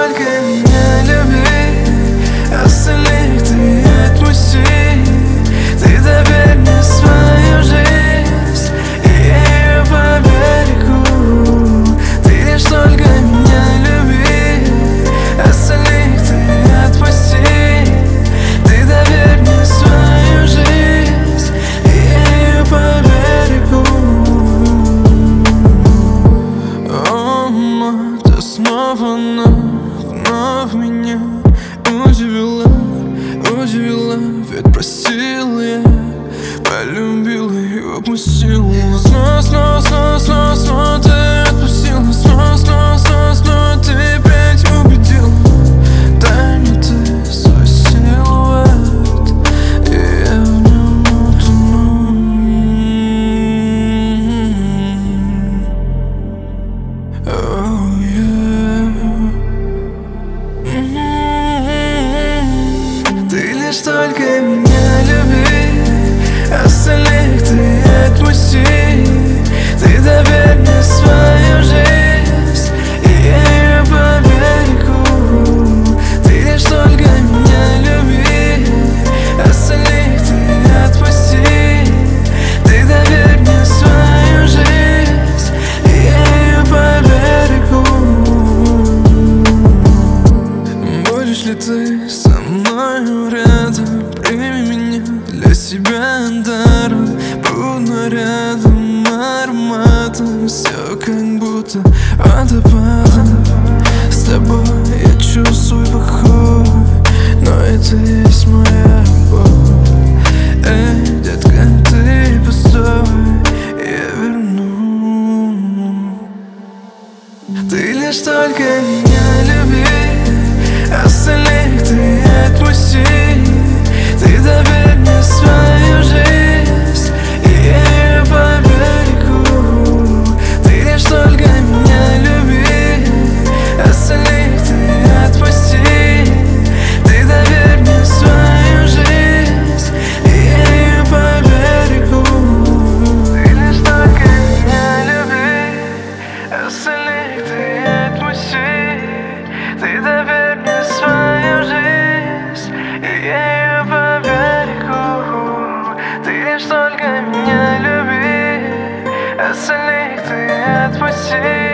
только меня люби, остальных ты отпусти. Ты доверь мне свою жизнь, и я ее поберегу. Ты лишь только меня люби, остальных ты отпусти. Ты доверь мне свою жизнь, и я ее поберегу. О, мама, ты снова вновь меня удивила, ведь просил я, полюбила и упустила. Снова ты отпустила, снова ты опять убедила. Дай мне ты свой силуэт, и я в нем утону. Oh, yeah. Ты лишь только меня люби, остальных ты отпусти. Ты доверь мне свою жизнь, и я ее поберегу. Ты лишь только меня люби, остальных ты отпусти. Ты доверь мне свою жизнь, и я ее поберегу. Будешь ли ты со мною рядом? Прими меня для себя даром. Буду рядом ароматом, все как будто водопадом. С тобой я чувствую покой, но это есть моя любовь. Эй, детка, ты постой, я верну. Ты лишь только меня люби, остальных ты отпусти. Ты доверь мне свою жизнь, и я ее поберегу. Ты лишь только меня люби, остальных ты отпусти. Ты доверь мне свою жизнь, и я ее поберегу. Ты лишь только меня люби, остальных ты отпусти. Ты доверь мне свою жизнь, и я ее поберегу. Ты лишь только меня люби, остальных ты отпусти.